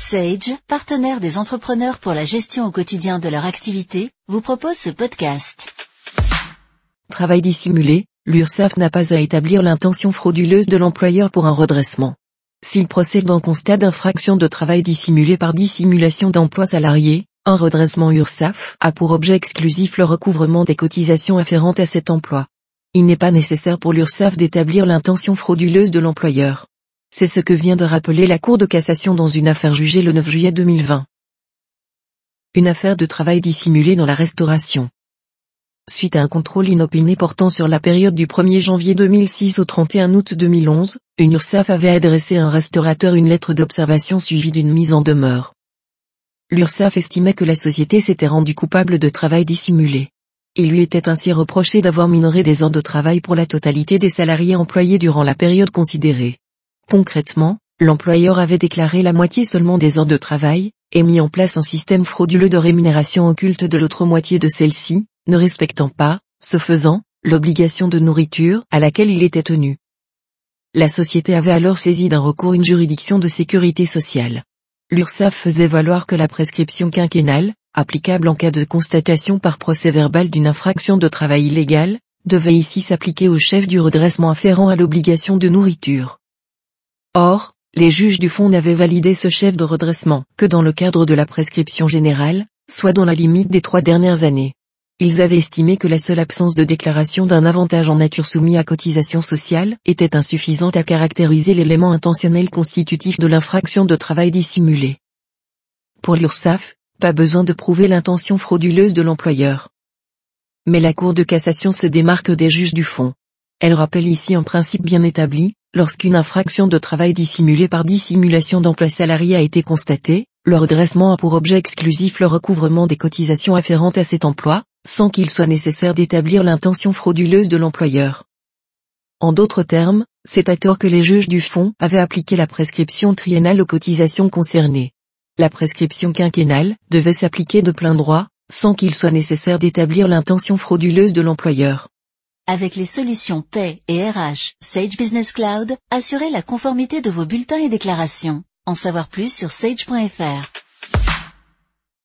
Sage, partenaire des entrepreneurs pour la gestion au quotidien de leur activité, vous propose ce podcast. Travail dissimulé, l'URSSAF n'a pas à établir l'intention frauduleuse de l'employeur pour un redressement. S'il procède en constat d'infraction de travail dissimulé par dissimulation d'emploi salarié, un redressement URSSAF a pour objet exclusif le recouvrement des cotisations afférentes à cet emploi. Il n'est pas nécessaire pour l'URSSAF d'établir l'intention frauduleuse de l'employeur. C'est ce que vient de rappeler la Cour de cassation dans une affaire jugée le 9 juillet 2020. Une affaire de travail dissimulé dans la restauration. Suite à un contrôle inopiné portant sur la période du 1er janvier 2006 au 31 août 2011, une URSSAF avait adressé à un restaurateur une lettre d'observation suivie d'une mise en demeure. L'URSSAF estimait que la société s'était rendue coupable de travail dissimulé. Il lui était ainsi reproché d'avoir minoré des heures de travail pour la totalité des salariés employés durant la période considérée. Concrètement, l'employeur avait déclaré la moitié seulement des heures de travail, et mis en place un système frauduleux de rémunération occulte de l'autre moitié de celle-ci, ne respectant pas, ce faisant, l'obligation de nourriture à laquelle il était tenu. La société avait alors saisi d'un recours une juridiction de sécurité sociale. L'URSSAF faisait valoir que la prescription quinquennale, applicable en cas de constatation par procès-verbal d'une infraction de travail illégal, devait ici s'appliquer au chef du redressement afférent à l'obligation de nourriture. Or, les juges du fond n'avaient validé ce chef de redressement que dans le cadre de la prescription générale, soit dans la limite des 3 dernières années. Ils avaient estimé que la seule absence de déclaration d'un avantage en nature soumis à cotisation sociale était insuffisante à caractériser l'élément intentionnel constitutif de l'infraction de travail dissimulé. Pour l'URSSAF, pas besoin de prouver l'intention frauduleuse de l'employeur. Mais la Cour de cassation se démarque des juges du fond. Elle rappelle ici un principe bien établi: lorsqu'une infraction de travail dissimulé par dissimulation d'emploi salarié a été constatée, le redressement a pour objet exclusif le recouvrement des cotisations afférentes à cet emploi, sans qu'il soit nécessaire d'établir l'intention frauduleuse de l'employeur. En d'autres termes, c'est à tort que les juges du fond avaient appliqué la prescription triennale aux cotisations concernées. La prescription quinquennale devait s'appliquer de plein droit, sans qu'il soit nécessaire d'établir l'intention frauduleuse de l'employeur. Avec les solutions Paie et RH, Sage Business Cloud, assurez la conformité de vos bulletins et déclarations. En savoir plus sur sage.fr.